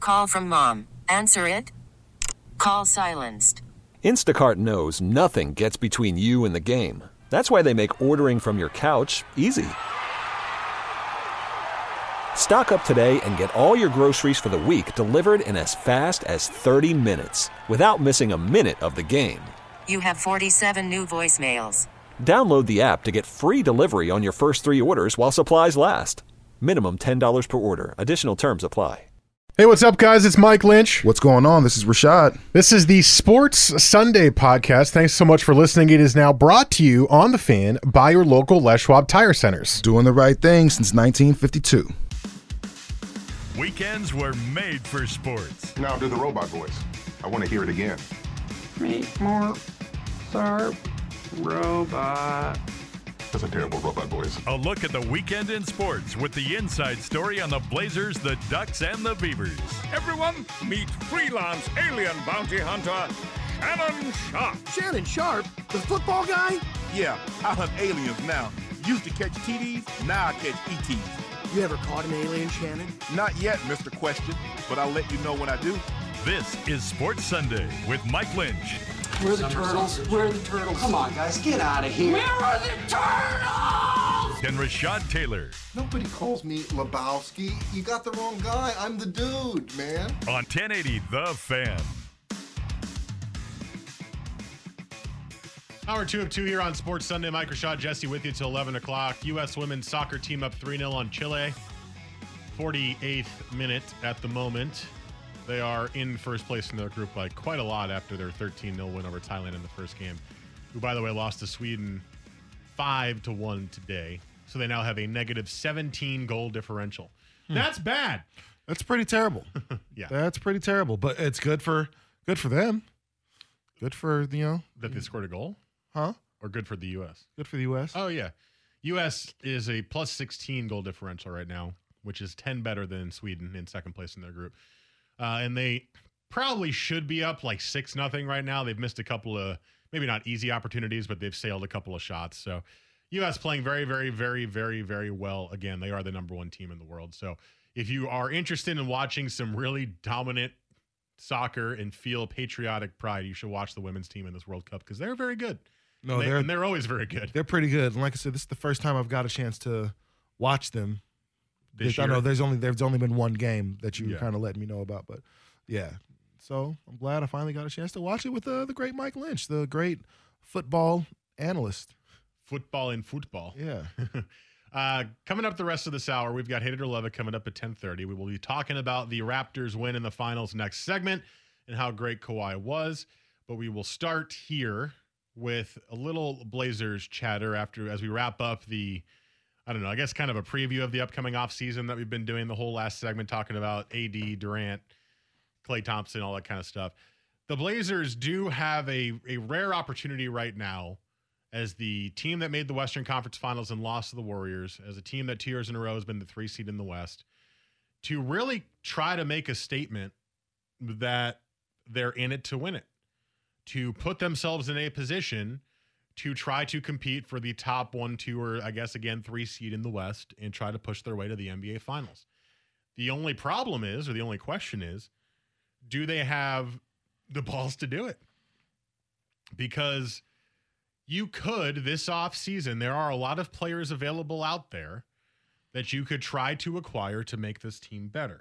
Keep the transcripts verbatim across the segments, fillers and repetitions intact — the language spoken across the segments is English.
Call from mom. Answer it. Call silenced. Instacart knows nothing gets between you and the game. That's why they make ordering from your couch easy. Stock up today and get all your groceries for the week delivered in as fast as thirty minutes without missing a minute of the game. You have forty-seven new voicemails. Download the app to get free delivery on your first three orders while supplies last. Minimum ten dollars per order. Additional terms apply. Hey, what's up, guys? It's Mike Lynch. What's going on? This is Rashad. This is the Sports Sunday podcast. Thanks so much for listening. It is now brought to you on The Fan by your local Les Schwab Tire Centers. Doing the right thing since nineteen fifty-two. Weekends were made for sports. Now do the robot voice. I want to hear it again. Meet more sharp robot. That's a terrible robot voice. A look at the weekend in sports with the inside story on the Blazers, the Ducks, and the Beavers. Everyone, meet freelance alien bounty hunter Shannon Sharp. Shannon Sharp? The football guy? Yeah, I hunt aliens now. Used to catch T Ds, now I catch E Ts. You ever caught an alien, Shannon? Not yet, Mister Question, but I'll let you know when I do. This is Sports Sunday with Mike Lynch. Where are the turtles? Where are the turtles? Come on, guys, get out of here. Where are the turtles? And Rashad Taylor. Nobody calls me Lebowski. You got the wrong guy. I'm the dude, man. On ten eighty The Fan. Hour two of two here on Sports Sunday. Mike Rashad, Jesse with you till eleven o'clock. U S women's soccer team up three nil on Chile. forty-eighth minute at the moment. They are in first place in their group by quite a lot after their thirteen nil win over Thailand in the first game, who, by the way, lost to Sweden five to one today. So they now have a negative seventeen goal differential. Hmm. That's bad. That's pretty terrible. Yeah. That's pretty terrible, but it's good for good for them. Good for, you know. That they scored a goal? Huh? Or good for the U S? Good for the U S? Oh, yeah. U S is a plus sixteen goal differential right now, which is ten better than Sweden in second place in their group. Uh, and they probably should be up like six nothing right now. They've missed a couple of, maybe not easy opportunities, but they've sailed a couple of shots. So U S playing very, very, very, very, very well. Again, they are the number one team in the world. So if you are interested in watching some really dominant soccer and feel patriotic pride, you should watch the women's team in this World Cup because they're very good. No, and they, they're and they're always very good. They're pretty good. And like I said, this is the first time I've got a chance to watch them. This I year? know there's only there's only been one game that you Yeah. kind of let me know about, but yeah. So I'm glad I finally got a chance to watch it with uh, the great Mike Lynch, the great football analyst. Football in football. Yeah. uh, coming up the rest of this hour, we've got Hate It or Love It coming up at ten thirty. We will be talking about the Raptors win in the finals next segment and how great Kawhi was. But we will start here with a little Blazers chatter after as we wrap up the I don't know, I guess kind of a preview of the upcoming offseason that we've been doing the whole last segment, talking about A D, Durant, Klay Thompson, all that kind of stuff. The Blazers do have a, a rare opportunity right now as the team that made the Western Conference Finals and lost to the Warriors, as a team that two years in a row has been the three seed in the West, to really try to make a statement that they're in it to win it, to put themselves in a position to try to compete for the top one, two, or I guess, again, three seed in the West and try to push their way to the N B A Finals. The only problem is, or the only question is, do they have the balls to do it? Because you could, this offseason, there are a lot of players available out there that you could try to acquire to make this team better.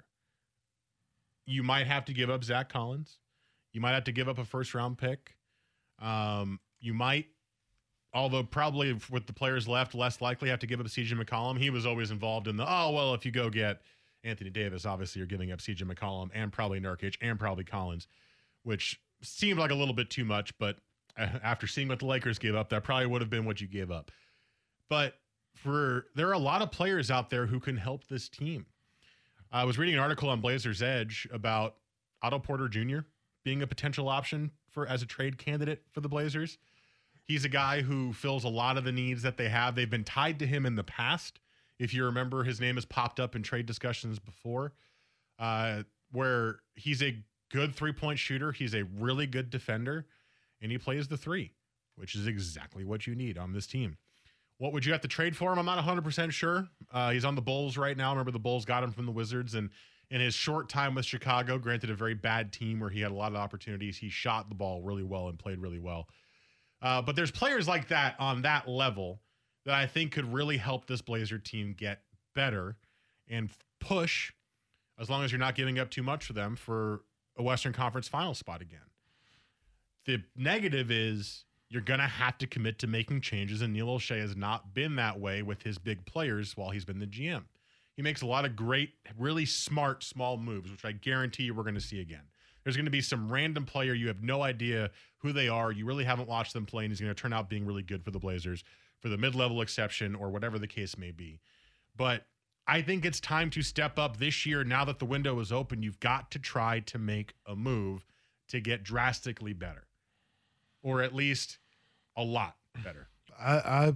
You might have to give up Zach Collins. You might have to give up a first-round pick. Um, you might, although probably with the players left, less likely have to give up C J McCollum. He was always involved in the, oh, well, if you go get Anthony Davis, obviously you're giving up C J McCollum and probably Nurkic and probably Collins, which seemed like a little bit too much, but after seeing what the Lakers gave up, that probably would have been what you gave up. But for there are a lot of players out there who can help this team. I was reading an article on Blazers Edge about Otto Porter Junior being a potential option for as a trade candidate for the Blazers. He's a guy who fills a lot of the needs that they have. They've been tied to him in the past. If you remember, his name has popped up in trade discussions before, uh, where he's a good three-point shooter. He's a really good defender, and he plays the three, which is exactly what you need on this team. What would you have to trade for him? I'm not one hundred percent sure. Uh, he's on the Bulls right now. Remember, the Bulls got him from the Wizards, and In his short time with Chicago, granted a very bad team where he had a lot of opportunities, he shot the ball really well and played really well. Uh, but there's players like that on that level that I think could really help this Blazer team get better and push, as long as you're not giving up too much for them, for a Western Conference final spot again. The negative is you're going to have to commit to making changes, and Neil Olshey has not been that way with his big players while he's been the G M. He makes a lot of great, really smart, small moves, which I guarantee you we're going to see again. There's going to be some random player. You have no idea who they are. You really haven't watched them play, and he's going to turn out being really good for the Blazers for the mid-level exception or whatever the case may be. But I think it's time to step up this year. Now that the window is open, you've got to try to make a move to get drastically better, or at least a lot better. I, I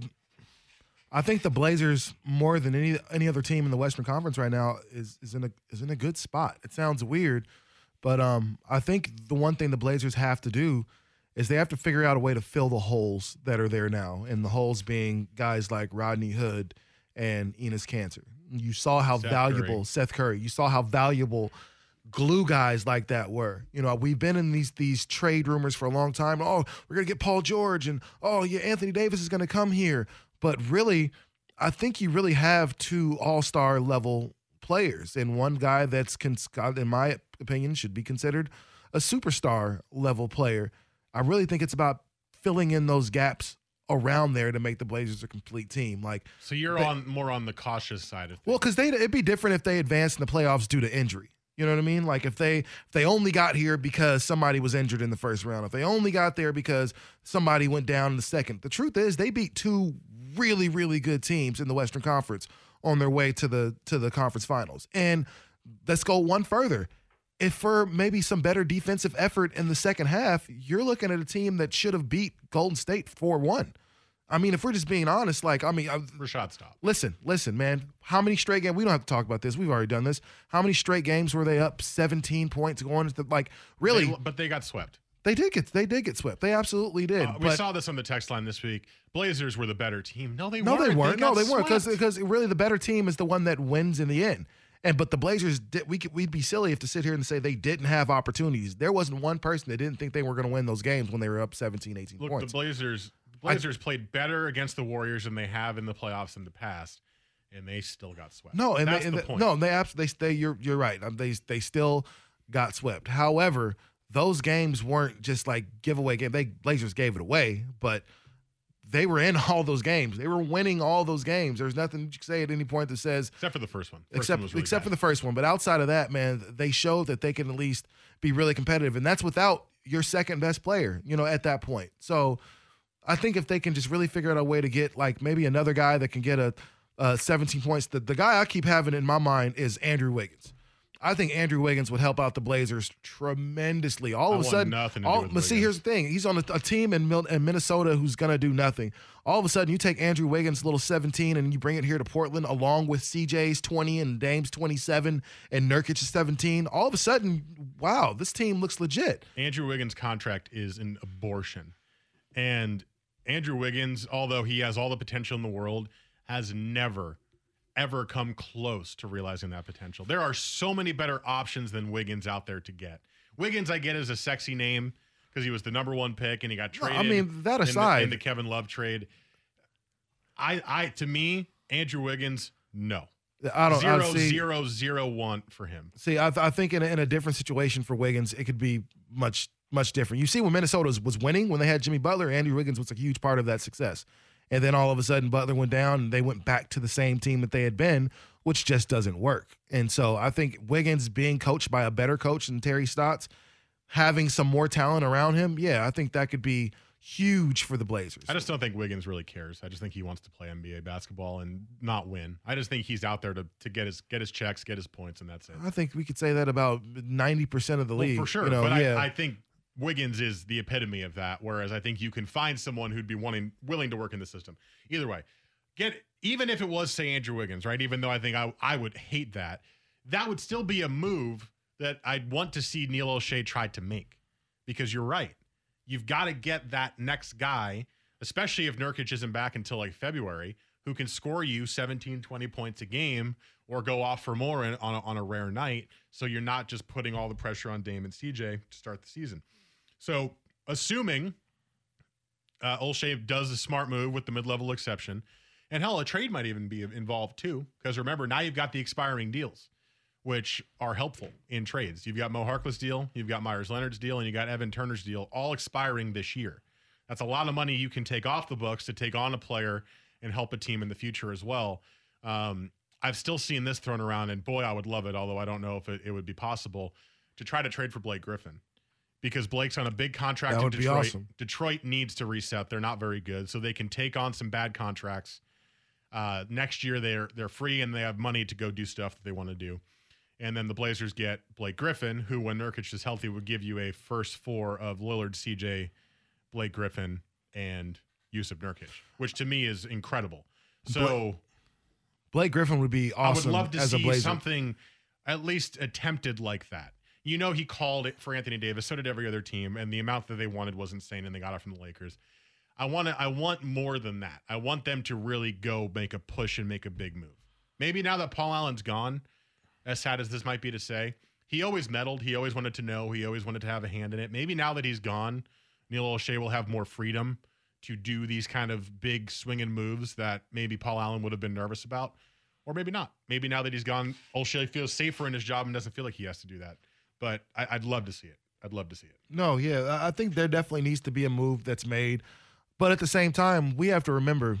I think the Blazers, more than any any other team in the Western Conference right now, is is in a is in a good spot. It sounds weird, but um, I think the one thing the Blazers have to do is they have to figure out a way to fill the holes that are there now, and the holes being guys like Rodney Hood and Enes Kanter. You saw how Seth valuable Curry. Seth Curry. You saw how valuable glue guys like that were. You know, we've been in these these trade rumors for a long time. Oh, we're gonna get Paul George, and oh yeah, Anthony Davis is gonna come here. But really, I think you really have two all-star level players, and one guy that's, cons- in my opinion, should be considered a superstar level player. I really think it's about filling in those gaps around there to make the Blazers a complete team. Like, so you're they, on more on the cautious side of things. Well, because they it'd be different if they advanced in the playoffs due to injury. You know what I mean? Like if they if they only got here because somebody was injured in the first round, if they only got there because somebody went down in the second. The truth is they beat two really, really good teams in the Western Conference on their way to the to the conference finals. And let's go one further. If for maybe some better defensive effort in the second half, you're looking at a team that should have beat Golden State four one. I mean, if we're just being honest, like, I mean, I, Rashad, stop. Listen, listen, man. How many straight games? We don't have to talk about this. We've already done this. How many straight games were they up seventeen points going into the, like, really? They, but they got swept. They did get they did get swept. They absolutely did. Uh, we but, saw this on the text line this week. Blazers were the better team. No, they no, weren't. they weren't. They no, they weren't because swept. because really the better team is the one that wins in the end. And but the Blazers, did, we could, we'd be silly if to sit here and say they didn't have opportunities. There wasn't one person that didn't think they were going to win those games when they were up seventeen, eighteen Look, points. the Blazers Blazers I, played better against the Warriors than they have in the playoffs in the past, and they still got swept. No, and that's they, and the they, point. No, they absolutely. They, you're you're right. They they still got swept. However, those games weren't just like giveaway games. They Blazers gave it away, but they were in all those games. They were winning all those games. There's nothing you can say at any point that says except for the first one. First except one was really except bad. for the first one. But outside of that, man, they showed that they can at least be really competitive, and that's without your second best player. You know, at that point. So I think if they can just really figure out a way to get like maybe another guy that can get a, a seventeen points. The the guy I keep having in my mind is Andrew Wiggins. I think Andrew Wiggins would help out the Blazers tremendously. All I of a want sudden, nothing to all, do with but see, Wiggins. here's the thing: he's on a, a team in, Mil- in Minnesota who's going to do nothing. All of a sudden, you take Andrew Wiggins' little seventeen and you bring it here to Portland, along with C J's twenty and Dame's twenty-seven and Nurkic's seventeen. All of a sudden, wow, this team looks legit. Andrew Wiggins' contract is an abortion, and Andrew Wiggins, although he has all the potential in the world, has never ever come close to realizing that potential. There are so many better options than Wiggins out there to get. Wiggins, I get, is a sexy name because he was the number one pick and he got traded. I mean, that in aside, the, in the Kevin Love trade. I, I, to me, Andrew Wiggins, no. I don't zero, I see, zero, zero, one for him. See, I, I think in a, in a different situation for Wiggins, it could be much, much different. You see, when Minnesota was, was winning, when they had Jimmy Butler, Andrew Wiggins was a huge part of that success. And then all of a sudden, Butler went down, and they went back to the same team that they had been, which just doesn't work. And so I think Wiggins being coached by a better coach than Terry Stotts, having some more talent around him, yeah, I think that could be huge for the Blazers. I just don't think Wiggins really cares. I just think he wants to play N B A basketball and not win. I just think he's out there to to get his get his checks, get his points, and that's it. I think we could say that about ninety percent of the well, league. for sure. You know, but yeah. I, I think Wiggins is the epitome of that, whereas I think you can find someone who'd be wanting, willing to work in the system. Either way, get even if it was, say, Andrew Wiggins, right? Even though I think I, I would hate that, that would still be a move that I'd want to see Neil Olshey try to make, because you're right. You've got to get that next guy, especially if Nurkic isn't back until like February, who can score you seventeen, twenty points a game or go off for more in, on, a, on a rare night. So you're not just putting all the pressure on Dame and C J to start the season. So assuming uh, Olshey does a smart move with the mid-level exception, and hell, a trade might even be involved too, because remember, now you've got the expiring deals, which are helpful in trades. You've got Mo Harkless deal, you've got Myers Leonard's deal, and you got Evan Turner's deal, all expiring this year. That's a lot of money you can take off the books to take on a player and help a team in the future as well. Um, I've still seen this thrown around, and boy, I would love it, although I don't know if it, it would be possible, to try to trade for Blake Griffin. Because Blake's on a big contract that in would Detroit. Be awesome. Detroit needs to reset. They're not very good, so they can take on some bad contracts. Uh, next year, they're they're free, and they have money to go do stuff that they want to do. And then the Blazers get Blake Griffin, who, when Nurkic is healthy, would give you a first four of Lillard, C J, Blake Griffin, and Yusuf Nurkic, which to me is incredible. So Blake, Blake Griffin would be awesome. I would love to as see a Blazer. something at least attempted like that. You know, he called it for Anthony Davis. So did every other team, and the amount that they wanted was insane, and they got it from the Lakers. I want to. I want more than that. I want them to really go make a push and make a big move. Maybe now that Paul Allen's gone, as sad as this might be to say, he always meddled. He always wanted to know. He always wanted to have a hand in it. Maybe now that he's gone, Neil Olshey will have more freedom to do these kind of big swinging moves that maybe Paul Allen would have been nervous about, or maybe not. Maybe now that he's gone, Olshey feels safer in his job and doesn't feel like he has to do that. But I, I'd love to see it. I'd love to see it. No, yeah, I think there definitely needs to be a move that's made. But at the same time, we have to remember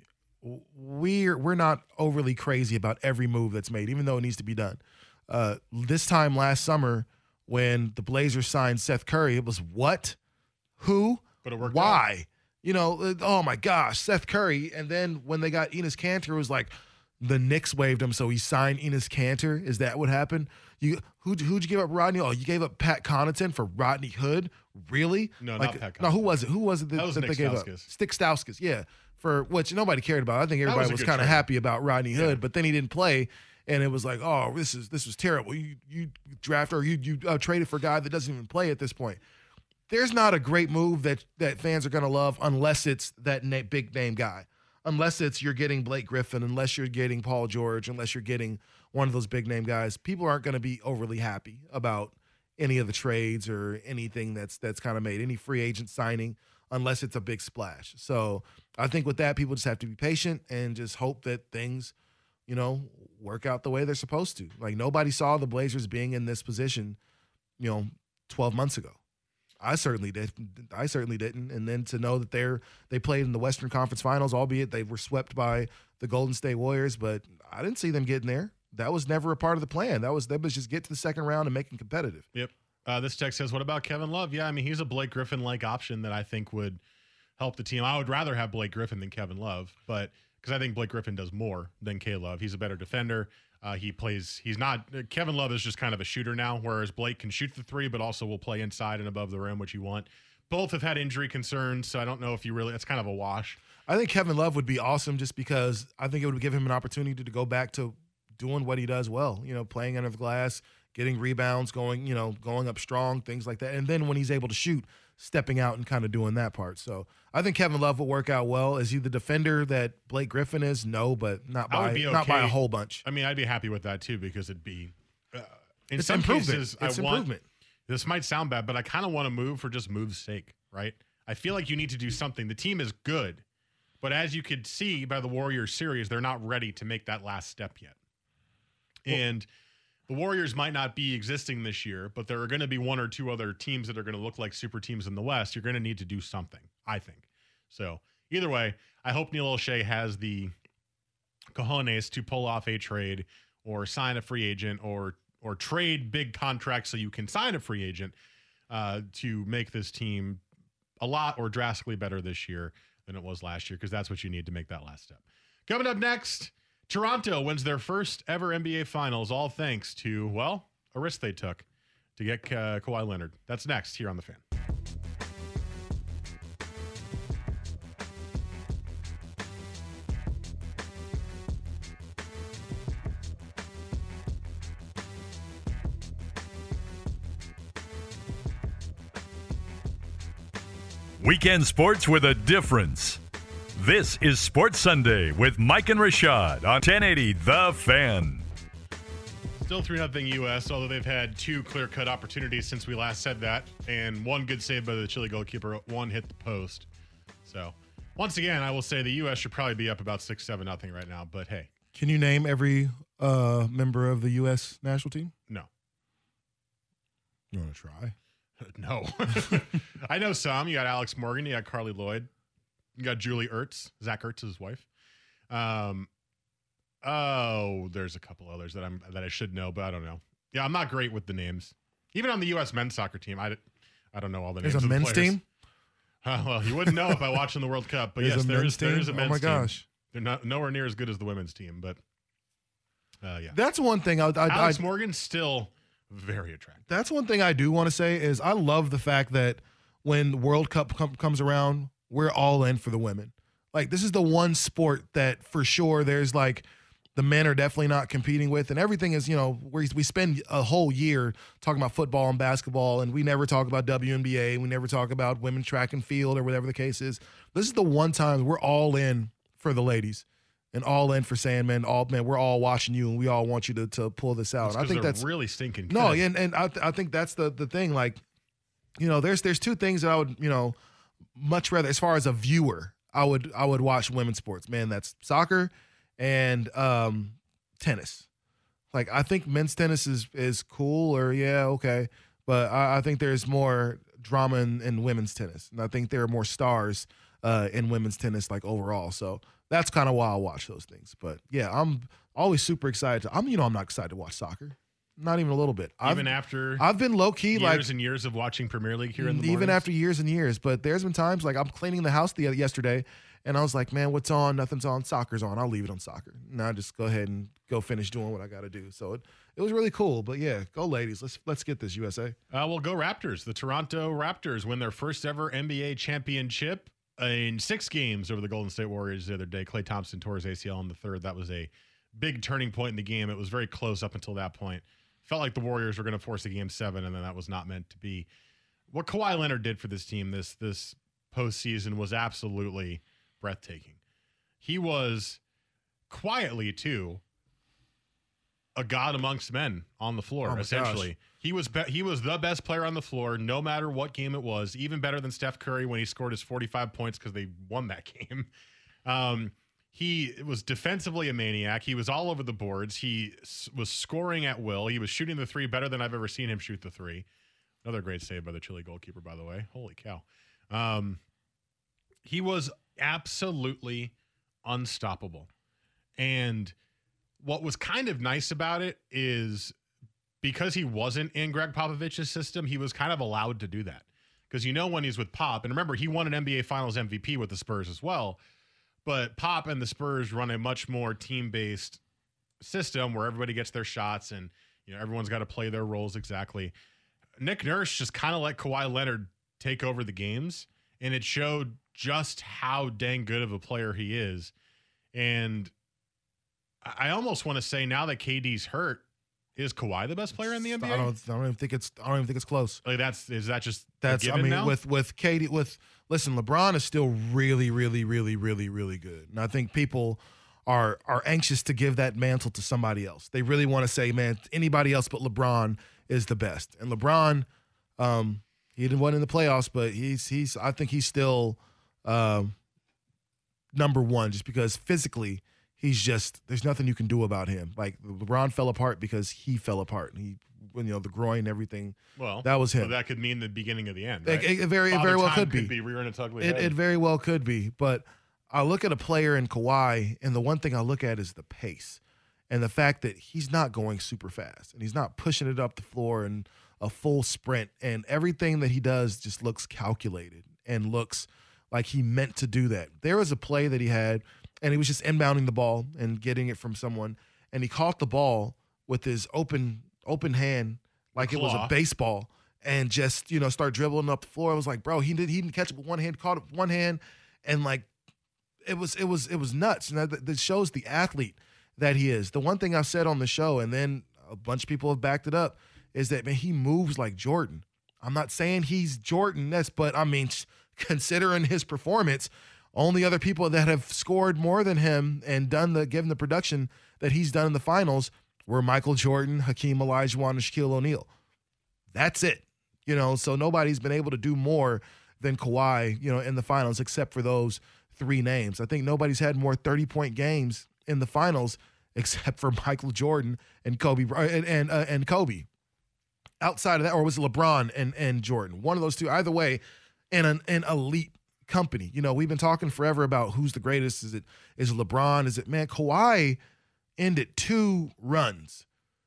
we're we're not overly crazy about every move that's made, even though it needs to be done. Uh, this time last summer, when the Blazers signed Seth Curry, it was what, who, but it worked why? Out. You know, oh my gosh, Seth Curry. And then when they got Enes Kanter, it was like the Knicks waived him, so he signed Enes Kanter. Is that what happened? You who who'd you give up Rodney? Oh, you gave up Pat Connaughton for Rodney Hood? Really? No, like, not Pat Connaughton. No, who was it? Who was it that, that, was that Nick they gave Stauskas. up? Stick Stauskas, yeah. For which nobody cared about. I think everybody was, was kind of trade. happy about Rodney Hood, Yeah. but then he didn't play, and it was like, oh, this is this was terrible. You you draft or you you uh, traded for a guy that doesn't even play at this point. There's not a great move that that fans are going to love unless it's that na- big name guy. Unless it's you're getting Blake Griffin, unless you're getting Paul George, unless you're getting one of those big name guys, people aren't going to be overly happy about any of the trades or anything that's that's kind of made, any free agent signing, unless it's a big splash. So I think with that, people just have to be patient and just hope that things, you know, work out the way they're supposed to. Like nobody saw the Blazers being in this position, you know, twelve months ago. I certainly did. I certainly didn't. And then to know that they're they played in the Western Conference Finals, albeit they were swept by the Golden State Warriors, but I didn't see them getting there. That was never a part of the plan. That was that was just get to the second round and make them competitive. Yep. Uh, this text says, "What about Kevin Love?" Yeah, I mean he's a Blake Griffin-like option that I think would help the team. I would rather have Blake Griffin than Kevin Love, but because I think Blake Griffin does more than K Love. He's a better defender. Uh, he plays. He's not. Uh, Kevin Love is just kind of a shooter now, whereas Blake can shoot the three, but also will play inside and above the rim, which you want. Both have had injury concerns, so I don't know if you really. It's kind of a wash. I think Kevin Love would be awesome just because I think it would give him an opportunity to go back to doing what he does well. You know, playing under the glass, getting rebounds, going. You know, going up strong, things like that. And then when he's able to shoot, stepping out and kind of doing that part. So I think Kevin Love will work out well. Is he the defender that Blake Griffin is? No, but not I by would be okay. not by a whole bunch. I mean, I'd be happy with that too because it'd be. Uh, in It's some improvement. cases, It's I want. improvement. This might sound bad, but I kind of want to move for just move's sake, right? I feel like you need to do something. The team is good, but as you could see by the Warriors series, they're not ready to make that last step yet. Well, and the Warriors might not be existing this year, but there are going to be one or two other teams that are going to look like super teams in the West. You're going to need to do something, I think. So either way, I hope Neil Olshey has the cojones to pull off a trade or sign a free agent or or trade big contracts so you can sign a free agent uh, to make this team a lot or drastically better this year than it was last year, because that's what you need to make that last step. Coming up next, Toronto wins their first ever N B A Finals, all thanks to, well, a risk they took to get uh, Kawhi Leonard. That's next here on The Fan. Weekend sports with a difference. This is Sports Sunday with Mike and Rashad on ten eighty The Fan. Still three nothing U S, although they've had two clear-cut opportunities since we last said that, and one good save by the Chile goalkeeper, one hit the post. So, once again, I will say the U S should probably be up about six seven nothing right now, but hey. Can you name every uh, member of the U S national team? No. You want to try? No. I know some. You got Alex Morgan. You got Carly Lloyd. You got Julie Ertz. Zach Ertz's wife. Um, oh, there's a couple others that I'm that I should know, but I don't know. Yeah, I'm not great with the names. Even on the U S men's soccer team, I, I don't know all the there's names. There's a of the men's players. team? Uh, well, you wouldn't know if I watched in the World Cup, but there's yes, a there is, there is a team? men's team. Oh, my team. gosh. They're not nowhere near as good as the women's team, but uh, yeah. That's one thing. I, I, Alex I, Morgan's still very attractive. That's one thing I do want to say is I love the fact that when the World Cup com- comes around, we're all in for the women. Like, this is the one sport that for sure there's like the men are definitely not competing with, and everything is, you know, we we spend a whole year talking about football and basketball, and we never talk about W N B A, we never talk about women's track and field or whatever the case is. This is the one time we're all in for the ladies. And all in for saying, man, all man, we're all watching you, and we all want you to to pull this out. That's I think they're that's really stinking good. No, and and I th- I think that's the the thing. Like, you know, there's there's two things that I would, you know, much rather, as far as a viewer, I would I would watch women's sports. Man, that's soccer and um, tennis. Like, I think men's tennis is is cool, or yeah, okay, but I, I think there's more drama in, in women's tennis, and I think there are more stars uh, in women's tennis, like overall. So that's kind of why I watch those things. But yeah, I'm always super excited. To, I'm you know I'm not excited to watch soccer. Not even a little bit. Even I've, after I've been low key years like and years of watching Premier League here in the even mornings. after years and years. But there's been times like I'm cleaning the house the yesterday, and I was like, man, what's on? Nothing's on. Soccer's on. I'll leave it on soccer. And I just go ahead and go finish doing what I got to do. So it, it was really cool. But yeah, go ladies. Let's let's get this U S A. Uh, well, go Raptors. The Toronto Raptors win their first ever N B A championship in six games over the Golden State Warriors the other day. Klay Thompson tore his A C L in the third. That was a big turning point in the game. It was very close up until that point. Felt like the Warriors were going to force a game seven, and then that was not meant to be. What Kawhi Leonard did for this team this this postseason was absolutely breathtaking. He was quietly, too, a god amongst men on the floor, oh essentially. Gosh. He was be- he was the best player on the floor, no matter what game it was, even better than Steph Curry when he scored his forty-five points because they won that game. Um, he was defensively a maniac. He was all over the boards. He s- was scoring at will. He was shooting the three better than I've ever seen him shoot the three. Another great save by the Chile goalkeeper, by the way. Holy cow. Um, he was absolutely unstoppable. And what was kind of nice about it is because he wasn't in Greg Popovich's system, he was kind of allowed to do that. Because you know when he's with Pop, and remember, he won an N B A Finals M V P with the Spurs as well, but Pop and the Spurs run a much more team-based system where everybody gets their shots and you know everyone's got to play their roles exactly. Nick Nurse just kind of let Kawhi Leonard take over the games, and it showed just how dang good of a player he is. And I almost want to say now that K D's hurt, is Kawhi the best player in the N B A? I don't. I don't even think it's. I don't even think it's close. Like that's is that just that's. a I given mean, now? with with K D, with listen, LeBron is still really, really, really, really, really good, and I think people are are anxious to give that mantle to somebody else. They really want to say, man, anybody else but LeBron is the best. And LeBron, um, he didn't win in the playoffs, but he's he's. I think he's still um, number one, just because physically. He's just, there's nothing you can do about him. Like, LeBron fell apart because he fell apart. He, you know, the groin and everything. Well, that was him. Well, that could mean the beginning of the end, right? It, it very, it Father very well Time could be. Could be rearing its ugly it, head. it very well could be. But I look at a player in Kawhi, and the one thing I look at is the pace and the fact that he's not going super fast and he's not pushing it up the floor in a full sprint. And everything that he does just looks calculated and looks like he meant to do that. There was a play that he had, and he was just inbounding the ball and getting it from someone, and he caught the ball with his open open hand like it was a baseball and just, you know, start dribbling up the floor. I was like, bro, he did he didn't catch it with one hand, caught it with one hand, and like it was it was it was nuts. And that, that shows the athlete that he is. The one thing I've said on the show, and then a bunch of people have backed it up, is that, man, he moves like Jordan. I'm not saying he's Jordan, that's but I mean, considering his performance Only other people that have scored more than him and done the given the production that he's done in the finals were Michael Jordan, Hakeem Olajuwon, and Shaquille O'Neal. That's it. You know, so nobody's been able to do more than Kawhi, you know, in the finals except for those three names. I think nobody's had more thirty-point games in the finals except for Michael Jordan and Kobe and and, uh, and Kobe. Outside of that, or was it LeBron and, and Jordan? One of those two. Either way, in an, an elite company. You know, we've been talking forever about who's the greatest. Is it is it LeBron? Is it, man, Kawhi ended two runs.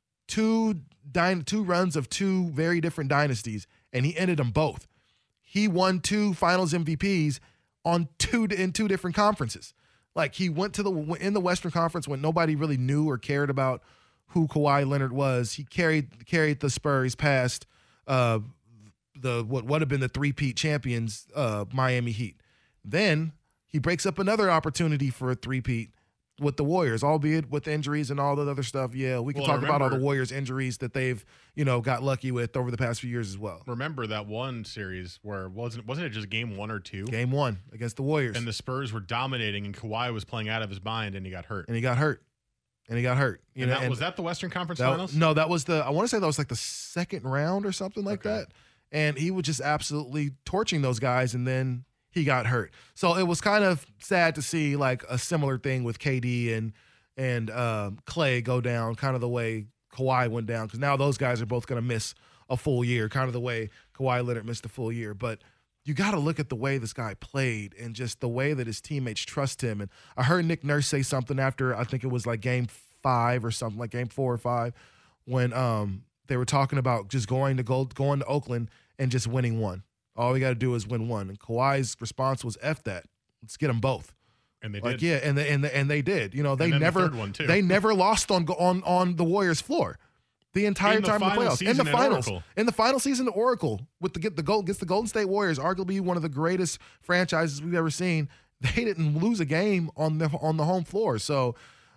Two dy- two runs of two very different dynasties, and he ended them both. He won two Finals M V Ps on two in two different conferences. Like, he went to the in the Western Conference when nobody really knew or cared about who Kawhi Leonard was. He carried carried the Spurs past uh, the what would have been the three-peat champions, uh, Miami Heat. Then he breaks up another opportunity for a three-peat with the Warriors, albeit with injuries and all that other stuff. Yeah, we can well, talk remember, about all the Warriors injuries that they've, you know, got lucky with over the past few years as well. Remember that one series where wasn't wasn't it just game one or two? Game one against the Warriors. And the Spurs were dominating, and Kawhi was playing out of his mind, and he got hurt. And he got hurt. And he got hurt. You and know, that, and was that the Western Conference that, Finals? No, that was the, I want to say that was like the second round or something like okay. that. And he was just absolutely torching those guys, and then he got hurt. So it was kind of sad to see like a similar thing with K D and and um, Clay go down, kind of the way Kawhi went down, because now those guys are both going to miss a full year, kind of the way Kawhi Leonard missed a full year. But you got to look at the way this guy played and just the way that his teammates trust him. And I heard Nick Nurse say something after, I think it was like game five or something, like game four or five, when um, they were talking about just going to go, going to Oakland and just winning one. All we got to do is win one. And Kawhi's response was, F that. Let's get them both. And they like, did. yeah, and they, and they, and they did. You know, they never the third one too. they never lost on on on the Warriors floor the entire in the time in the playoffs. In the finals, Oracle. in the final season, the Oracle with the get the goal against the Golden State Warriors, arguably one of the greatest franchises we've ever seen. They didn't lose a game on the on the home floor. So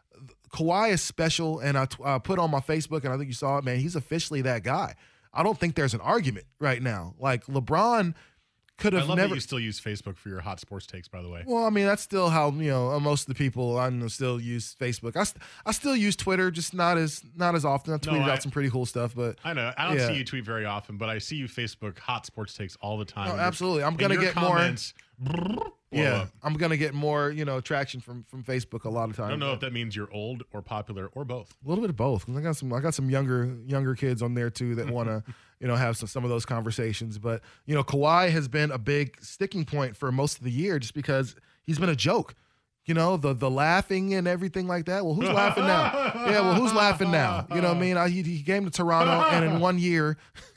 Kawhi is special, and I uh, put on my Facebook, and I think you saw it, man. He's officially that guy. I don't think there's an argument right now. Like, LeBron could have I love never. that you still use Facebook for your hot sports takes, by the way. Well, I mean, that's still how, you know, most of the people I know still use Facebook. I, st- I still use Twitter, just not as not as often. I tweeted No, I- out some pretty cool stuff, but I know. I don't yeah. see you tweet very often, but I see you Facebook hot sports takes all the time. No, And your- absolutely. I'm and gonna your get comments, more. blow Yeah, up. I'm gonna get more, you know, traction from from Facebook a lot of times. I don't know if that means you're old or popular or both. A little bit of both. I got some. I got some younger younger kids on there too that want to, you know, have some, some of those conversations. But you know, Kawhi has been a big sticking point for most of the year, just because he's been a joke. You know, the the laughing and everything like that. Well, who's laughing now? Yeah, well, who's laughing now? You know what I mean? I, he, he came to Toronto, and in one year,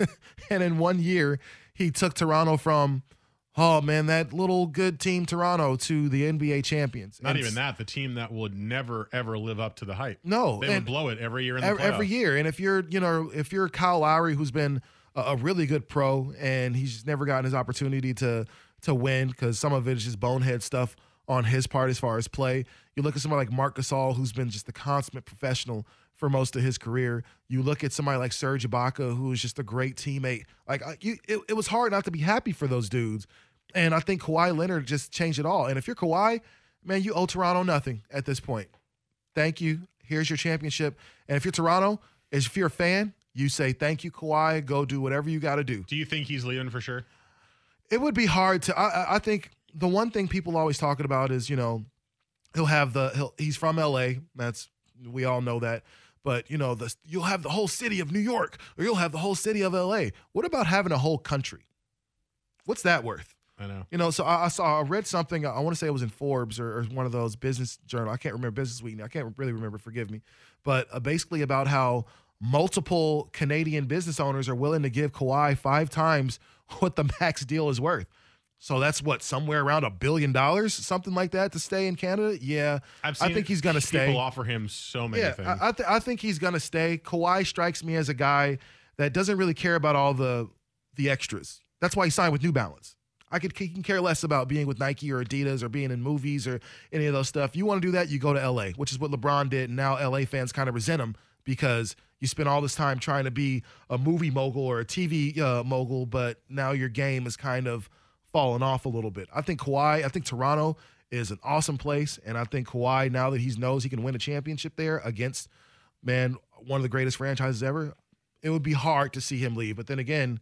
and in one year, he took Toronto from, oh man, that little good team Toronto to the N B A champions. Not And even that. The team that would never ever live up to the hype. No, they and would blow it every year in the every, every playoffs. year. And if you're, you know, if you're Kyle Lowry, who's been a, a really good pro, and he's just never gotten his opportunity to to win because some of it is just bonehead stuff on his part as far as play. You look at somebody like Marc Gasol, who's been just a consummate professional for most of his career. You look at somebody like Serge Ibaka, who is just a great teammate. Like I- you, it, it was hard not to be happy for those dudes. And I think Kawhi Leonard just changed it all. And if you're Kawhi, man, you owe Toronto nothing at this point. Thank you. Here's your championship. And if you're Toronto, if you're a fan, you say, thank you, Kawhi. Go do whatever you got to do. Do you think he's leaving for sure? It would be hard to. I, I think the one thing people always talking about is, you know, he'll have the. He'll, he's from L A. That's we all know that. But you know, the you'll have the whole city of New York, or you'll have the whole city of L A. What about having a whole country? What's that worth? I know. You know, so I, I saw, I read something. I want to say it was in Forbes or, or one of those business journal. I can't remember, Business Week. I can't really remember. Forgive me, but uh, basically about how multiple Canadian business owners are willing to give Kawhi five times what the max deal is worth. So that's what, somewhere around a billion dollars, something like that, to stay in Canada. Yeah, I've seen I think he's going to stay. People offer him so many yeah, things. I, I, th- I think he's going to stay. Kawhi strikes me as a guy that doesn't really care about all the the extras. That's why he signed with New Balance. I could he can care less about being with Nike or Adidas or being in movies or any of those stuff. You want to do that, you go to L A, which is what LeBron did, and now L A fans kind of resent him because you spent all this time trying to be a movie mogul or a T V uh, mogul, but now your game is kind of fallen off a little bit. I think Kawhi, I think Toronto is an awesome place, and I think Kawhi, now that he knows he can win a championship there against, man, one of the greatest franchises ever, it would be hard to see him leave. But then again,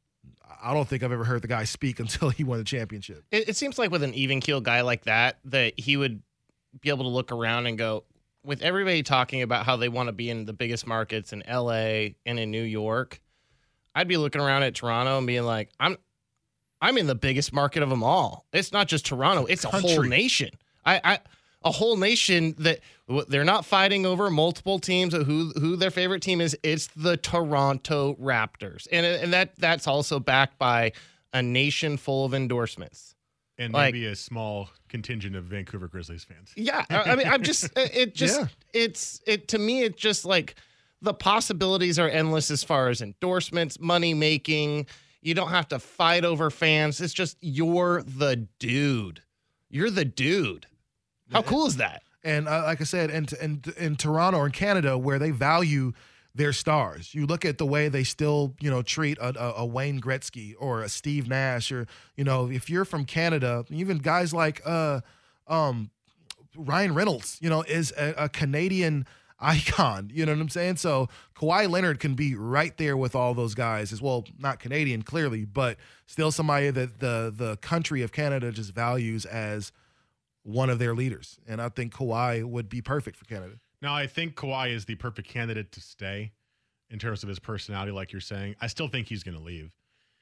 I don't think I've ever heard the guy speak until he won a championship. It, it seems like with an even-keeled guy like that, that he would be able to look around and go, with everybody talking about how they want to be in the biggest markets in L A and in New York, I'd be looking around at Toronto and being like, I'm I'm in the biggest market of them all. It's not just Toronto. It's a Country. whole nation. I, I a whole nation that they're not fighting over multiple teams of who who their favorite team is. It's the Toronto Raptors. And, and that that's also backed by a nation full of endorsements. And Like- maybe a small contingent of Vancouver Grizzlies fans. Yeah, I I mean, I'm just, it just, Yeah. it's, it to me, it just like the possibilities are endless as far as endorsements, money making. You don't have to fight over fans. It's just you're the dude. You're the dude. How cool is that? And uh, like I said, in, in, in Toronto or in Canada, where they value their stars, you look at the way they still, you know, treat a, a, a Wayne Gretzky or a Steve Nash, or, you know, if you're from Canada, even guys like uh, um, Ryan Reynolds, you know, is a, a Canadian icon. You know what I'm saying? So Kawhi Leonard can be right there with all those guys as well. Not Canadian, clearly, but still somebody that the the country of Canada just values as one of their leaders. And I think Kawhi would be perfect for Canada. Now, I think Kawhi is the perfect candidate to stay in terms of his personality, like you're saying. I still think he's going to leave.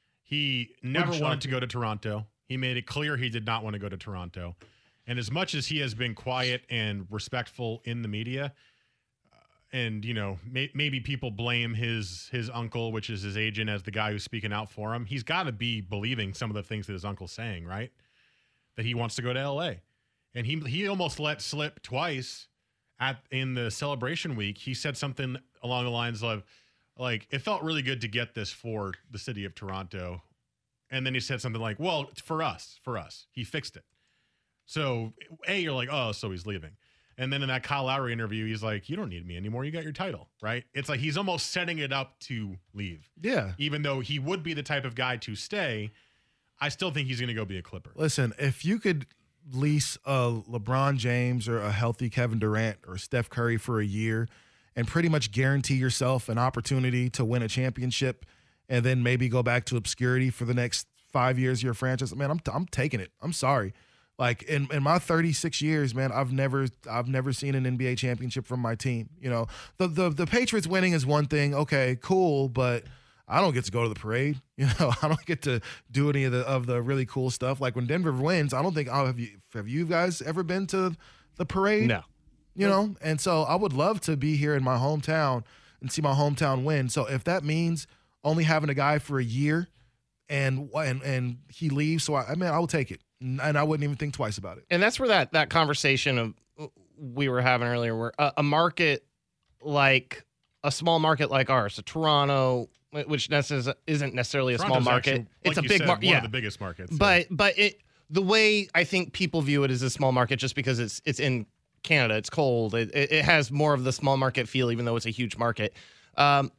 He never Sean wanted to go to Toronto. He made it clear he did not want to go to Toronto. And as much as he has been quiet and respectful in the media, uh, and, you know, may, maybe people blame his his uncle, which is his agent, as the guy who's speaking out for him, he's got to be believing some of the things that his uncle's saying, right? That he wants to go to L A. And he he almost let slip twice at in the celebration week. He said something along the lines of, like, it felt really good to get this for the city of Toronto. And then he said something like, well, it's for us, for us. He fixed it. So, A, you're like, oh, so he's leaving. And then in that Kyle Lowry interview, he's like, you don't need me anymore. You got your title, right? It's like he's almost setting it up to leave. Yeah. Even though he would be the type of guy to stay, I still think he's going to go be a Clipper. Listen, if you could lease a LeBron James or a healthy Kevin Durant or Steph Curry for a year and pretty much guarantee yourself an opportunity to win a championship and then maybe go back to obscurity for the next five years of your franchise, man, I'm I'm taking it. I'm sorry. Like in, in my thirty-six years, man, I've never I've never seen an N B A championship from my team. You know, the the the Patriots winning is one thing. Okay, cool, but I don't get to go to the parade. You know, I don't get to do any of the of the really cool stuff. Like when Denver wins, I don't think oh, have you have you guys ever been to the parade? No. You know, and so I would love to be here in my hometown and see my hometown win. So if that means only having a guy for a year and and and he leaves, so I, I mean, I will take it, and I wouldn't even think twice about it. And that's where that that conversation of we were having earlier, where a, a market like a small market like ours, a Toronto, which necess- isn't necessarily a Toronto's small market, actually, it's like a you big said, market. one Yeah, of the biggest markets. so. but but it the way I think people view it is a small market, just because it's it's in Canada, it's cold, it, it, it has more of the small market feel, even though it's a huge market. Um,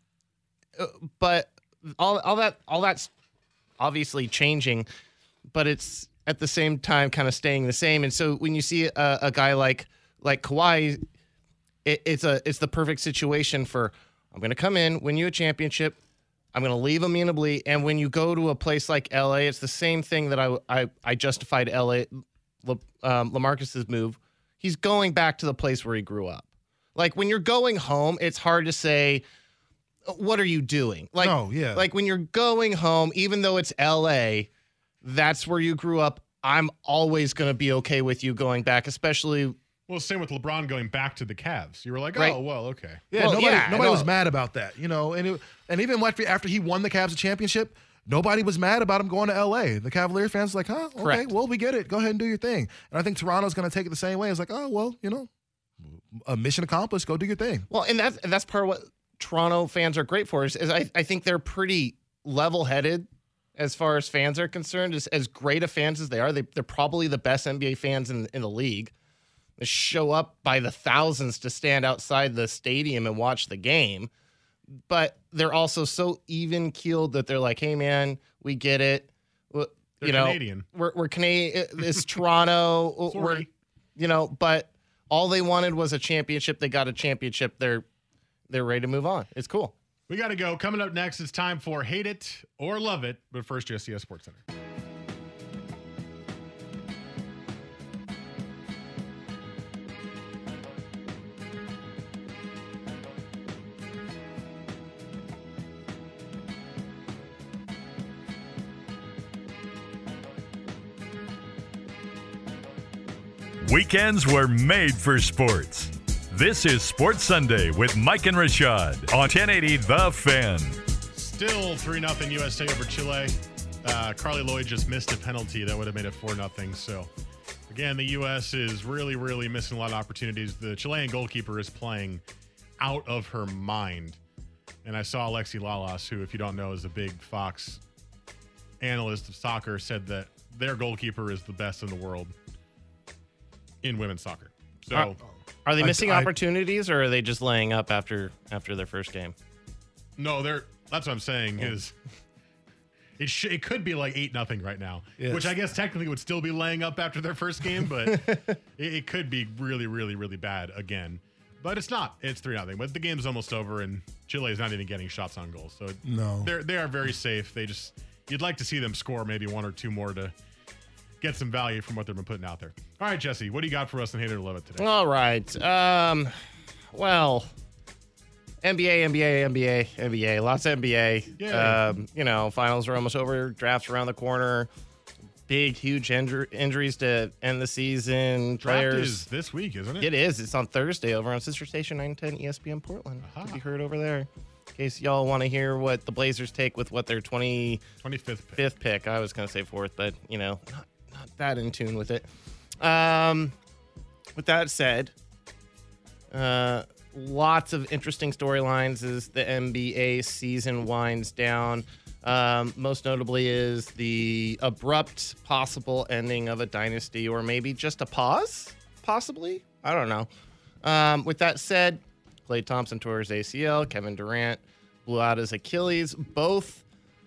but all all that all that's obviously changing, but it's at the same time kind of staying the same. And so when you see a, a guy like like Kawhi, it, it's a it's the perfect situation for, I'm going to come in, win you a championship, I'm going to leave amenably. And when you go to a place like L A, it's the same thing that I I, I justified L A Le, um, LaMarcus's move. He's going back to the place where he grew up. Like when you're going home, it's hard to say, what are you doing? Like, No, yeah. like when you're going home, even though it's L A, that's where you grew up. I'm always going to be okay with you going back, especially. Well, same with LeBron going back to the Cavs. You were like, Right. oh, well, okay. Yeah, Well, nobody, yeah, nobody no. was mad about that, you know. And it, and even after after he won the Cavs a championship, nobody was mad about him going to L A. The Cavalier fans were like, huh, okay, Correct. well, we get it. Go ahead and do your thing. And I think Toronto's going to take it the same way. It's like, oh, well, you know, a mission accomplished. Go do your thing. Well, and that's that's part of what Toronto fans are great for. Is, is I, I think they're pretty level-headed as far as fans are concerned. As, as great of fans as they are, they, they're probably the best N B A fans in in the league. They show up by the thousands to stand outside the stadium and watch the game. But they're also so even-keeled that they're like, hey, man, we get it. They're you know, Canadian. We're, we're Canadian. It's Toronto. Sorry. We're, you know, but all they wanted was a championship. They got a championship. They're they're ready to move on. It's cool. We got to go. Coming up next, it's time for Hate It or Love It. But first, J C S Sports Center. Weekends were made for sports. This is Sports Sunday with Mike and Rashad on ten eighty The Fan. Still three nothing U S A over Chile. Uh, Carly Lloyd just missed a penalty that would have made it four nothing. So, again, the U S is really, really missing a lot of opportunities. The Chilean goalkeeper is playing out of her mind. And I saw Alexi Lalas, who, if you don't know, is a big Fox analyst of soccer, said that their goalkeeper is the best in the world in women's soccer. So, are, are they missing I, I, opportunities, or are they just laying up after after their first game? No, they're. That's what I'm saying. Oh. Is it? Sh- it could be like eight nothing right now, yes. which I guess technically would still be laying up after their first game, but it, it could be really, really, really bad again. But it's not. It's three nothing. But the game's almost over, and Chile is not even getting shots on goal. So no, they're they are very safe. They just you'd like to see them score maybe one or two more to get some value from what they've been putting out there. All right, Jesse, what do you got for us in Hate It or Love It today? All right. Um, well, N B A, N B A, N B A, N B A. Lots of N B A. Um, you know, finals are almost over. Drafts around the corner. Big, huge injur- injuries to end the season. Draft Players. is this week, isn't it? It is. It's on Thursday over on Sister Station nine ten E S P N Portland. Aha. To be heard over there. In case y'all want to hear what the Blazers take with what their twenty twenty-fifth pick. Fifth pick. I was going to say fourth, but, you know, not, not that in tune with it. Um, with that said, uh, lots of interesting storylines as the N B A season winds down. Um, most notably is the abrupt possible ending of a dynasty, or maybe just a pause, possibly. I don't know. Um, with that said, Klay Thompson tore his A C L. Kevin Durant blew out his Achilles. Both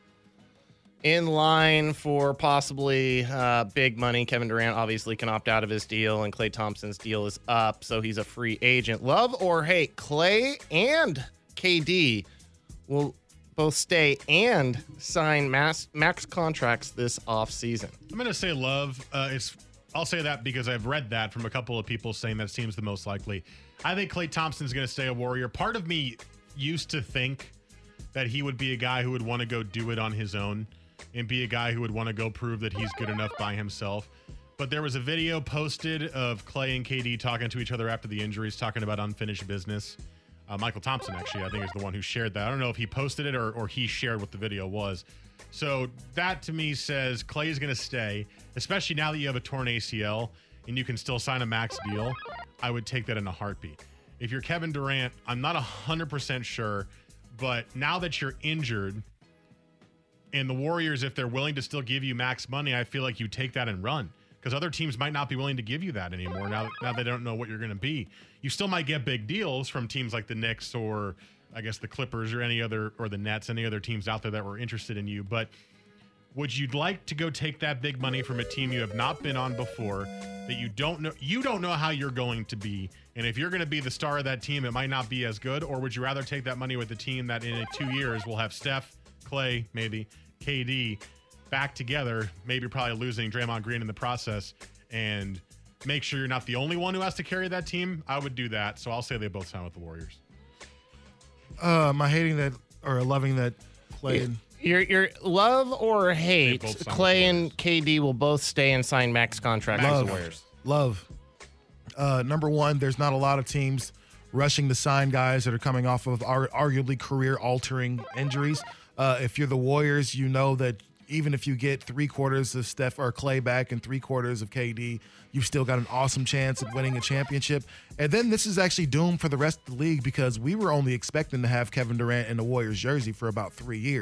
in line for possibly uh, big money. Kevin Durant obviously can opt out of his deal, and Klay Thompson's deal is up, so he's a free agent. Love or hate, Klay and K D will both stay and sign max, max contracts this offseason. I'm going to say love. Uh, it's. I'll say that because I've read that from a couple of people saying that seems the most likely. I think Klay Thompson's going to stay a Warrior. Part of me used to think that he would be a guy who would want to go do it on his own and be a guy who would want to go prove that he's good enough by himself. But there was a video posted of Klay and K D talking to each other after the injuries, talking about unfinished business. Uh, Michael Thompson, actually, I think is the one who shared that. I don't know if he posted it or, or he shared what the video was. So that to me says Klay is going to stay, especially now that you have a torn A C L and you can still sign a max deal. I would take that in a heartbeat. If you're Kevin Durant, I'm not one hundred percent sure, but now that you're injured and the Warriors, if they're willing to still give you max money, I feel like you take that and run, because other teams might not be willing to give you that anymore now, now they don't know what you're going to be. You still might get big deals from teams like the Knicks or I guess the Clippers or any other, or the Nets, any other teams out there that were interested in you. But would you like to go take that big money from a team you have not been on before, that you don't know, you don't know how you're going to be? And if you're going to be the star of that team, it might not be as good. Or would you rather take that money with the team that in two years will have Steph, Klay, maybe K D back together, maybe probably losing Draymond Green in the process, and make sure you're not the only one who has to carry that team? I would do that. So I'll say they both sign with the Warriors. Uh, am I hating that or loving that Klay and Your your love or hate, Klay and K D will both stay and sign max contracts with the Warriors. Love. Uh, number one, there's not a lot of teams rushing to sign guys that are coming off of ar- arguably career-altering injuries. Uh, if you're the Warriors, you know that even if you get three quarters of Steph or Klay back and three quarters of K D, you've still got an awesome chance at winning a championship. And then this is actually doomed for the rest of the league, because we were only expecting to have Kevin Durant in the Warriors jersey for about three years.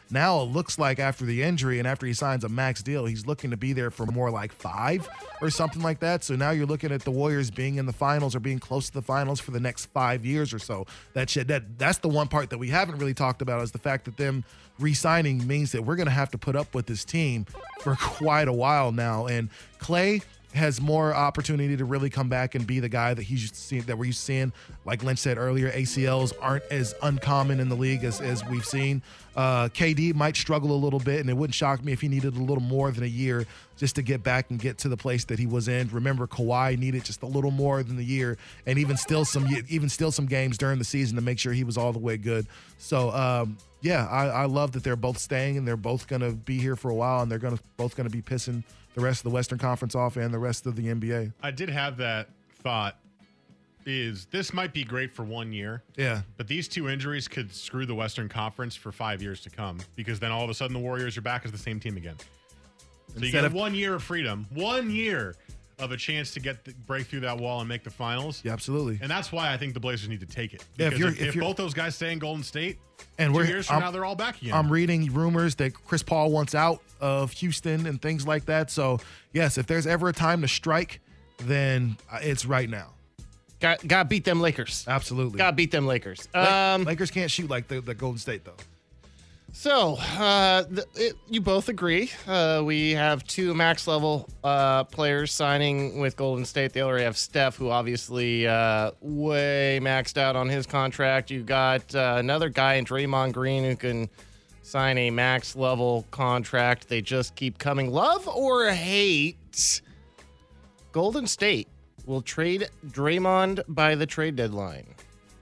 Now it looks like after the injury and after he signs a max deal, he's looking to be there for more like five or something like that. So now you're looking at the Warriors being in the finals or being close to the finals for the next five years or so. That shit, that that's the one part that we haven't really talked about, is the fact that them re-signing means that we're going to have to put up with this team for quite a while now. And Clay has more opportunity to really come back and be the guy that he's used to seeing, that we're used to seeing. Like Lynch said earlier, A C Ls aren't as uncommon in the league as, as we've seen. Uh, K D might struggle a little bit, and it wouldn't shock me if he needed a little more than a year just to get back and get to the place that he was in. Remember, Kawhi needed just a little more than the year, and even still some even still some games during the season to make sure he was all the way good. So, um, yeah, I, I love that they're both staying, and they're both going to be here for a while, and they're going to both going to be pissing the rest of the Western Conference off and the rest of the N B A. I did have that thought, is this might be great for one year. Yeah. But these two injuries could screw the Western Conference for five years to come, because then all of a sudden the Warriors are back as the same team again. So Instead you get of, one year of freedom, one year of a chance to get the, break through that wall and make the finals. Yeah, absolutely. And that's why I think the Blazers need to take it. Yeah, Because if, you're, if, if, if you're, both those guys stay in Golden State, and two we're, years from I'm, now they're all back again. I'm reading rumors that Chris Paul wants out of Houston and things like that. So, yes, if there's ever a time to strike, then it's right now. Got got to beat them Lakers. Absolutely. Got to beat them Lakers. Um, Lakers can't shoot like the, the Golden State, though. So, uh, the, it, you both agree. Uh, we have two max level uh, players signing with Golden State. They already have Steph, who obviously uh, way maxed out on his contract. You got uh, another guy in Draymond Green who can sign a max level contract. They just keep coming. Love or hate, Golden State will trade Draymond by the trade deadline.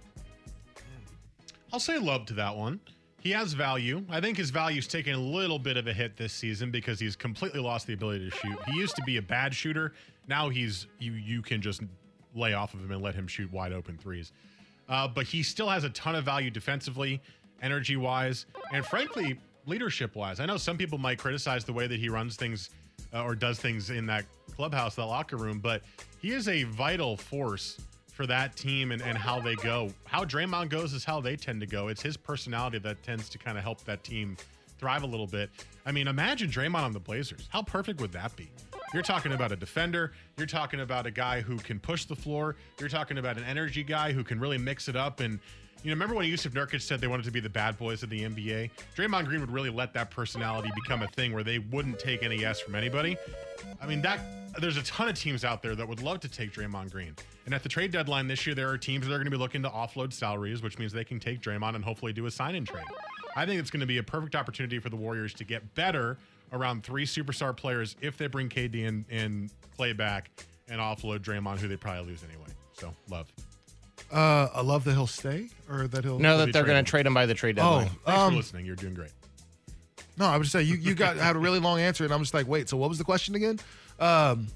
I'll say love to that one. He has value. I think his value's taken a little bit of a hit this season because he's completely lost the ability to shoot. He used to be a bad shooter. Now he's you you can just lay off of him and let him shoot wide open threes. Uh, but he still has a ton of value defensively, energy-wise, and frankly, leadership-wise. I know some people might criticize the way that he runs things uh, or does things in that clubhouse, that locker room, but he is a vital force for that team and, and how they go. How Draymond goes is how they tend to go. It's his personality that tends to kind of help that team thrive a little bit. I mean, imagine Draymond on the Blazers. How perfect would that be? You're talking about a defender. You're talking about a guy who can push the floor. You're talking about an energy guy who can really mix it up. And, you know, remember when Yusuf Nurkic said they wanted to be the bad boys of the N B A? Draymond Green would really let that personality become a thing where they wouldn't take any yes from anybody. I mean, that there's a ton of teams out there that would love to take Draymond Green. And at the trade deadline this year, there are teams that are going to be looking to offload salaries, which means they can take Draymond and hopefully do a sign-in trade. I think it's going to be a perfect opportunity for the Warriors to get better around three superstar players if they bring K D and, and Clay back and offload Draymond, who they probably lose anyway. So, love. Uh, I love that he'll stay, or that he'll. No, that they're going to trade him by the trade deadline. Oh, Thanks um, for listening. You're doing great. No, I would just say you you got had a really long answer, and I'm just like, wait. So what was the question again? Um,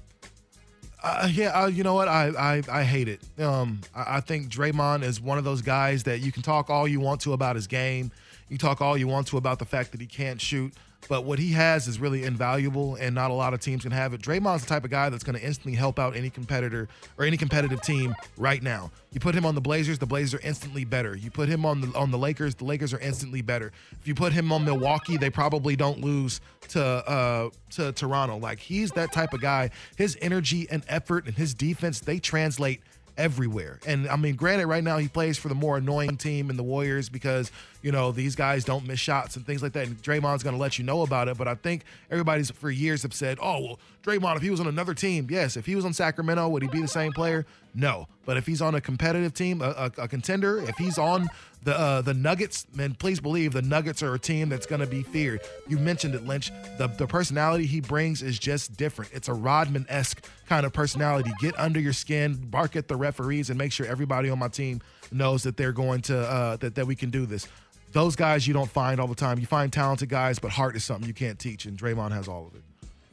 uh, yeah, uh, you know what? I I, I hate it. Um, I, I think Draymond is one of those guys that you can talk all you want to about his game. You talk all you want to about the fact that he can't shoot. But what he has is really invaluable, and not a lot of teams can have it. Draymond's the type of guy that's going to instantly help out any competitor or any competitive team right now. You put him on the Blazers, the Blazers are instantly better. You put him on the on the Lakers, the Lakers are instantly better. If you put him on Milwaukee, they probably don't lose to uh, to Toronto. Like, he's that type of guy. His energy and effort and his defense, they translate everywhere. And I mean, granted, right now he plays for the more annoying team in the Warriors because, you know, these guys don't miss shots and things like that. And Draymond's going to let you know about it. But I think everybody's for years have said, oh, well, Draymond, if he was on another team, yes. If he was on Sacramento, would he be the same player? No. But if he's on a competitive team, a, a, a contender, if he's on the uh, the Nuggets, man, please believe the Nuggets are a team that's going to be feared. You mentioned it, Lynch. The, the personality he brings is just different. It's a Rodman-esque kind of personality. Get under your skin, bark at the referees, and make sure everybody on my team knows that they're going to uh, that that we can do this. Those guys you don't find all the time. You find talented guys, but heart is something you can't teach, and Draymond has all of it.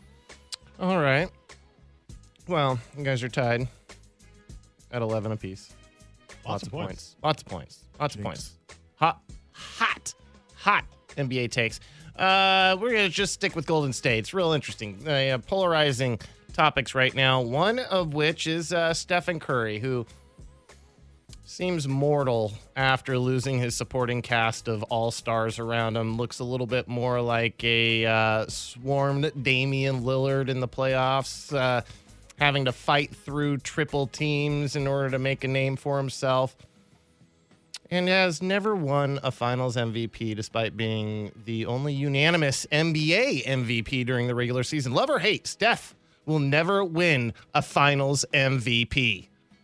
All right. Well, you guys are tied at eleven apiece. Lots, Lots of of points. points. Lots of points. Lots of Jinx. points. Hot, hot, hot N B A takes. Uh, we're going to just stick with Golden State. It's real interesting. Uh, polarizing topics right now, one of which is uh, Stephen Curry, who seems mortal after losing his supporting cast of all-stars around him. Looks a little bit more like a uh, swarmed Damian Lillard in the playoffs, uh, having to fight through triple teams in order to make a name for himself. And has never won a Finals M V P despite being the only unanimous N B A M V P during the regular season. Love or hate, Steph will never win a Finals M V P.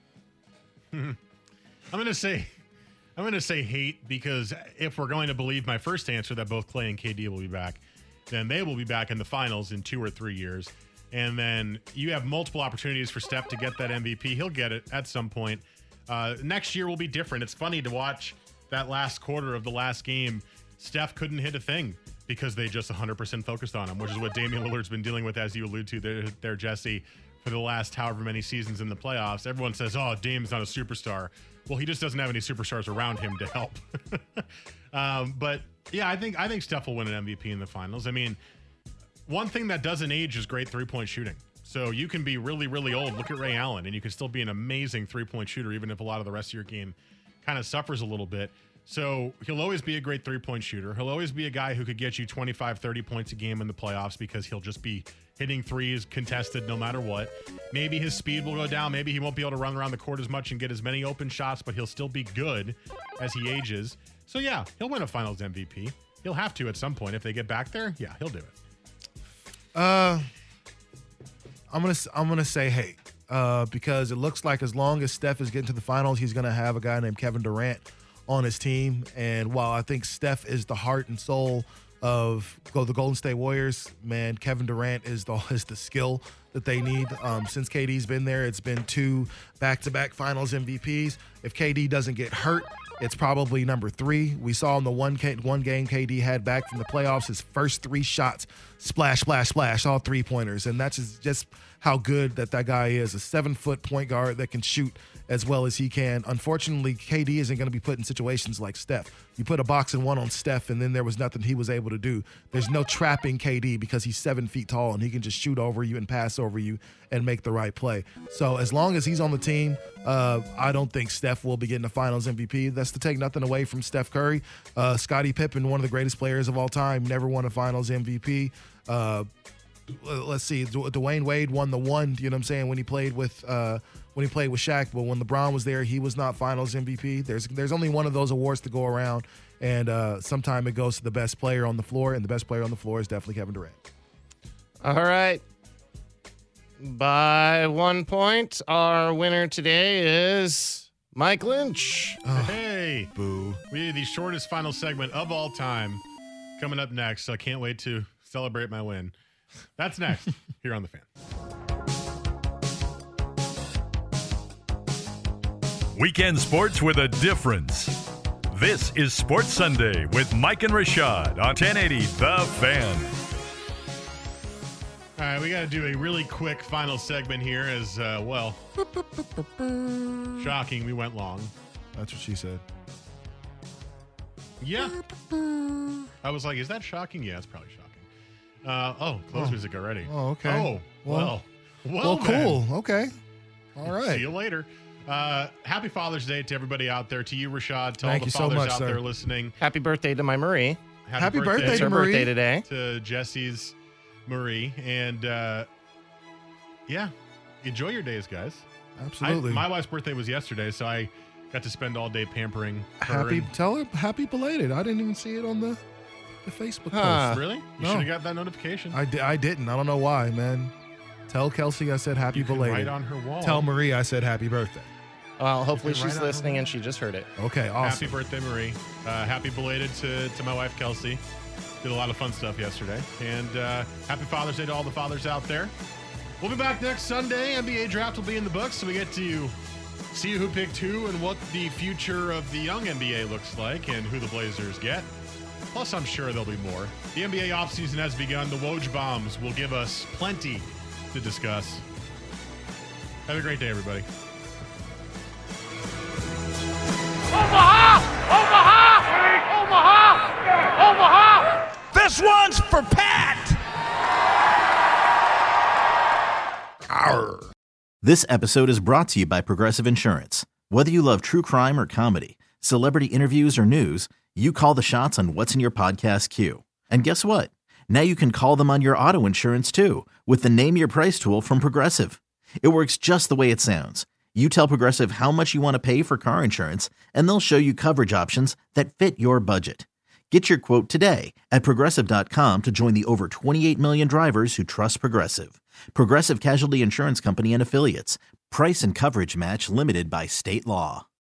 I'm going to say I'm going to say hate, because if we're going to believe my first answer that both Clay and K D will be back, then they will be back in the finals in two or three years. And then you have multiple opportunities for Steph to get that M V P. He'll get it at some point. Uh, next year will be different. It's funny to watch that last quarter of the last game. Steph couldn't hit a thing because they just one hundred percent focused on him, which is what Damian Lillard's been dealing with, as you allude to there, there, Jesse, for the last however many seasons in the playoffs. Everyone says, oh, Dame's not a superstar. Well, he just doesn't have any superstars around him to help. um, but, yeah, I think I think Steph will win an M V P in the finals. I mean, one thing that doesn't age is great three-point shooting. So you can be really, really old. Look at Ray Allen, and you can still be an amazing three-point shooter, even if a lot of the rest of your game kind of suffers a little bit. So he'll always be a great three-point shooter. He'll always be a guy who could get you twenty-five, thirty points a game in the playoffs, because he'll just be hitting threes contested no matter what. Maybe his speed will go down. Maybe he won't be able to run around the court as much and get as many open shots, but he'll still be good as he ages. So, yeah, he'll win a Finals M V P. He'll have to at some point. If they get back there, yeah, he'll do it. Uh... I'm gonna I'm gonna say hate uh, because it looks like as long as Steph is getting to the finals, he's gonna have a guy named Kevin Durant on his team. And while I think Steph is the heart and soul of go the Golden State Warriors, man, Kevin Durant is the is the skill that they need. Um, since K D's been there, it's been two back-to-back Finals M V Ps. If K D doesn't get hurt, it's probably number three. We saw in the one K, one game K D had back from the playoffs, his first three shots, splash, splash, splash, all three-pointers. And that's just, just how good that that guy is, a seven-foot point guard that can shoot as well as he can. Unfortunately, K D isn't going to be put in situations like Steph. You put a box and one on Steph, and then there was nothing he was able to do. There's no trapping K D because he's seven feet tall, and he can just shoot over you and pass over you and make the right play. So as long as he's on the team, uh, I don't think Steph will be getting a Finals M V P. That's to take nothing away from Steph Curry. Uh, Scottie Pippen, one of the greatest players of all time, never won a Finals M V P. Uh, let's see, Dwayne Wade won the one, you know what I'm saying, when he played with uh, when he played with Shaq, but when LeBron was there, he was not Finals M V P. There's there's only one of those awards to go around, and uh, sometime it goes to the best player on the floor, and the best player on the floor is definitely Kevin Durant. All right. By one point, our winner today is Mike Lynch. Oh, hey, boo. We had the shortest final segment of all time coming up next, so I can't wait to celebrate my win. That's next here on The Fan. Weekend sports with a difference. This is Sports Sunday with Mike and Rashad on ten eighty The Fan. All right, we got to do a really quick final segment here as, uh, well, shocking, we went long. That's what she said. Yeah. I was like, is that shocking? Yeah, it's probably shocking. Uh, oh, close oh. music already. Oh, okay. Oh, well. Well, well cool. Okay. All right. See you later. Uh, happy Father's Day to everybody out there. To you, Rashad. To Thank all the you fathers so much, out sir. there listening. Happy birthday to my Marie. Happy, happy birthday, birthday it's to her Marie. birthday today. To Jesse's Marie. And, uh, yeah, enjoy your days, guys. Absolutely. I, my wife's birthday was yesterday, so I got to spend all day pampering her. Happy, and, tell her happy belated. I didn't even see it on the, the Facebook huh. post. Really? You no. should have got that notification. I, di- I didn't. I don't know why, man. Tell Kelsey I said happy you can belated. write on her wall. Tell Marie I said happy birthday. Well, hopefully she's listening and she just heard it. Okay, awesome. Happy birthday, Marie. Uh, happy belated to, to my wife, Kelsey. Did a lot of fun stuff yesterday. And uh, happy Father's Day to all the fathers out there. We'll be back next Sunday. N B A draft will be in the books, so we get to see who picked who and what the future of the young N B A looks like and who the Blazers get. Plus, I'm sure there'll be more. The N B A offseason has begun. The Woj bombs will give us plenty to discuss. Have a great day, everybody. Omaha! Omaha! Omaha! Omaha! This one's for Pat! Arr. This episode is brought to you by Progressive Insurance. Whether you love true crime or comedy, celebrity interviews or news, you call the shots on what's in your podcast queue. And guess what? Now you can call them on your auto insurance too with the Name Your Price tool from Progressive. It works just the way it sounds. You tell Progressive how much you want to pay for car insurance, and they'll show you coverage options that fit your budget. Get your quote today at Progressive dot com to join the over twenty-eight million drivers who trust Progressive. Progressive Casualty Insurance Company and Affiliates. Price and coverage match limited by state law.